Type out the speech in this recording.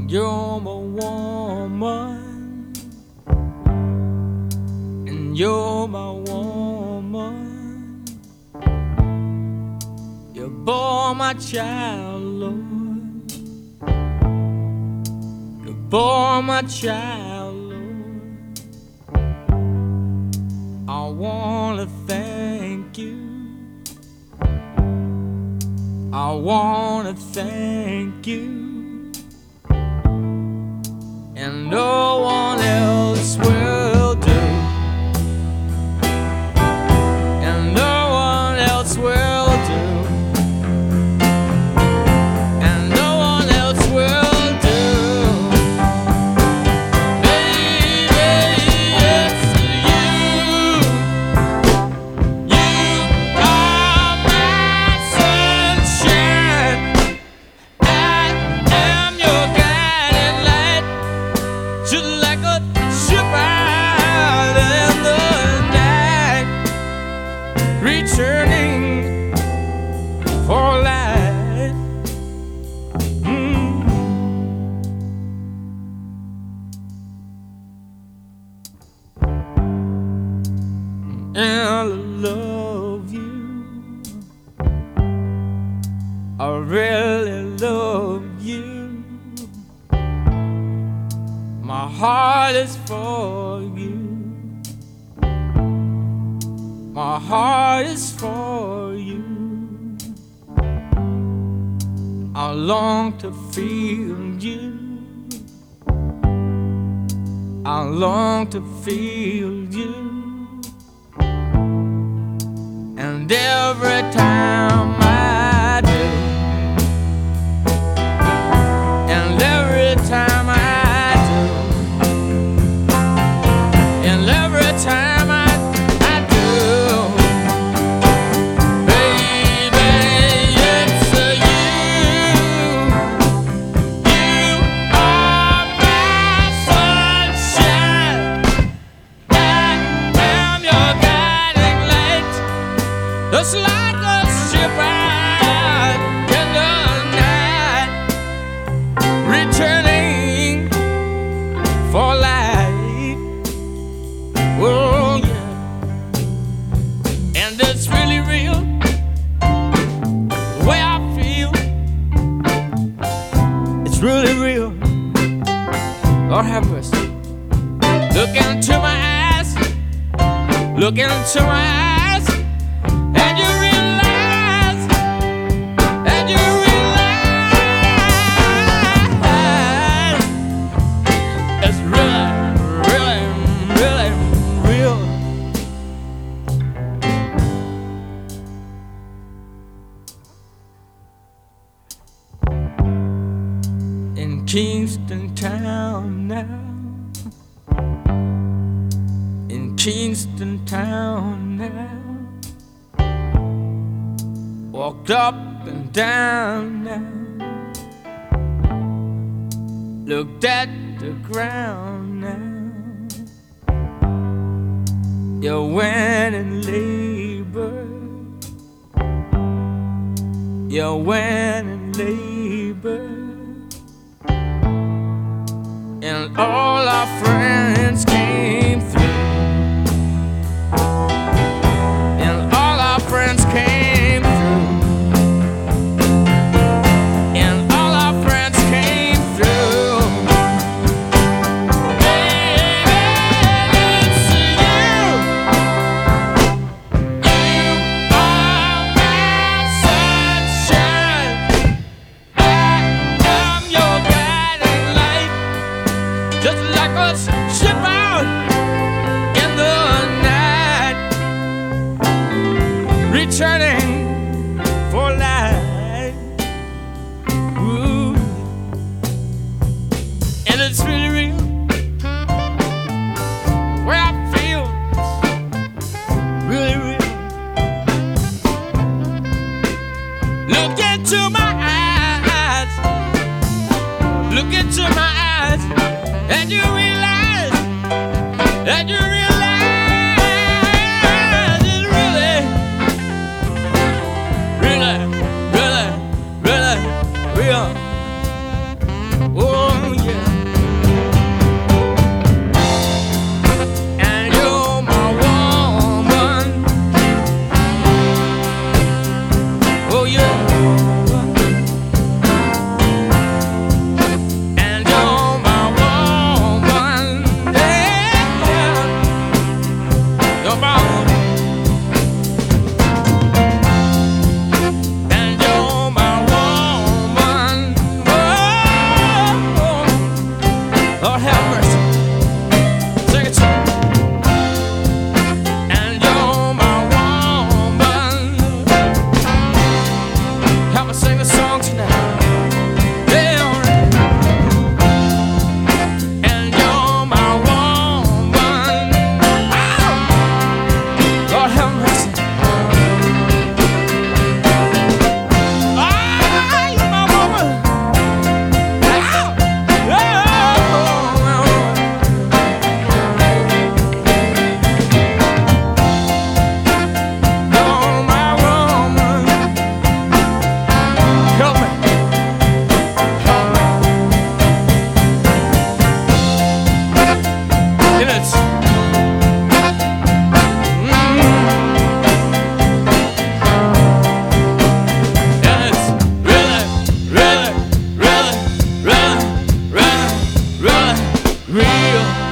You're my woman, and you're my woman. You bore my child, Lord. You bore my child, Lord. I wanna thank you. I wanna thank you. And no one else will do. And no one else will do. And no one else will do. Baby, it's you. You are my sunshine. I am your guiding light. Just like a ship out in the night, returning for light. And I love you. I really love you. My heart is for you. My heart is for you. I long to feel you. I long to feel you. And every time I do, and every time I time I do, baby, it's you. You are my sunshine. I am your guiding light. Just like a ship out in the night, returning for light. Oh yeah, and it's really real, the way I feel. It's really real. Lord have mercy. Look into my eyes, look into my eyes, and you realize, and you realize it's really, really, really real. In Kingston town now, in Kingston town now, walked up and down now, looked at the ground now. You went and labored. You went and labored. And all our friends came through. And all our friends came through. And all our friends came through. Baby, it's you. You are my sunshine. I am your guiding light. Just like a ship out in the night, returning for light. Ooh. And it's really real, where I feel really real. Look into my eyes, look into my eyes, and you realize, and you realize it's really, really, really, really real. Oh, tonight. Yeah, and you're my woman. Oh, Lord have mercy. Ah, you're my woman. Ah, you're my woman. Help me. And it's and it's really, really, really, really, really, really real.